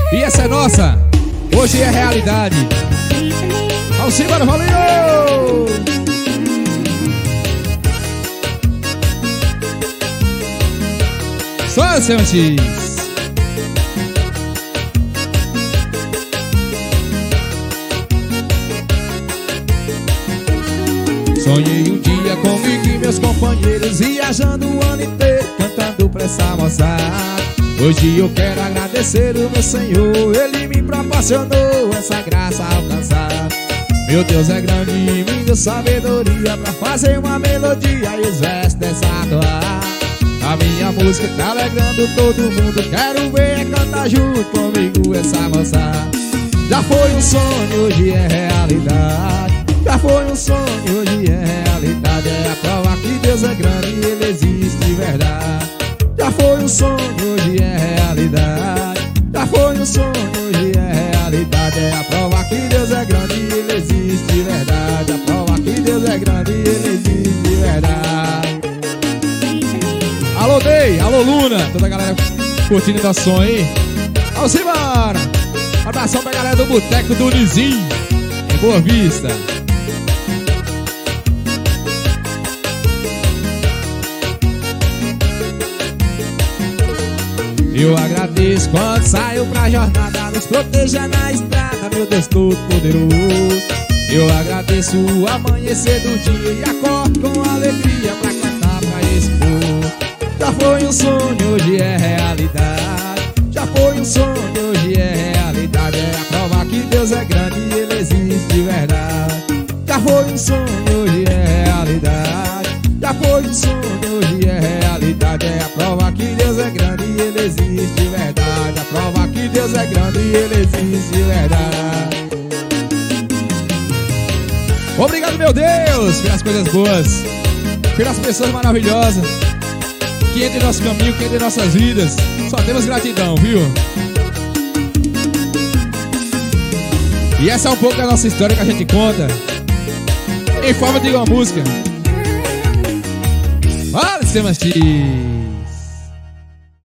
E essa é nossa, hoje é realidade. Vamos embora, valeu! Só seu X. Sonhei um dia comigo e meus companheiros, viajando o ano inteiro, cantando pra essa moçada. Hoje eu quero agradecer o meu Senhor, Ele me proporcionou essa graça a alcançar. Meu Deus é grande e me deu sabedoria pra fazer uma melodia e os versos dessa toada. A minha música tá alegrando todo mundo, quero ver cantar junto comigo essa moçada. Já foi um sonho, hoje é realidade. Já foi um sonho, hoje é realidade. É a prova que Deus é grande e Ele existe de verdade. Já foi um sonho, hoje é realidade. Já foi um sonho, hoje é realidade. É a prova que Deus é grande e Ele existe de verdade. A prova que Deus é grande e Ele existe de verdade. Alô Ney, alô Luna, toda a galera curtindo nosso som aí. Vamos embora. Abração pra galera do Boteco do Nizinho, em Boa Vista. Eu agradeço quando saio pra jornada, nos proteja na estrada, meu Deus todo poderoso. Eu agradeço o amanhecer do dia e acordo com alegria pra cantar pra esse povo. Já foi um sonho, hoje é realidade. Já foi um sonho, hoje é realidade. É a prova que Deus é grande e Ele existe de verdade. Já foi um sonho, hoje é realidade. Já foi um sonho, hoje é realidade. É a prova que Deus é grande e Ele existe de verdade. A prova que Deus é grande e Ele existe de verdade. Obrigado, meu Deus, pelas coisas boas, pelas pessoas maravilhosas que entram em nosso caminho, que entram em nossas vidas. Só temos gratidão, viu? E essa é um pouco da nossa história que a gente conta em forma de uma música. Olha, Sistemas T.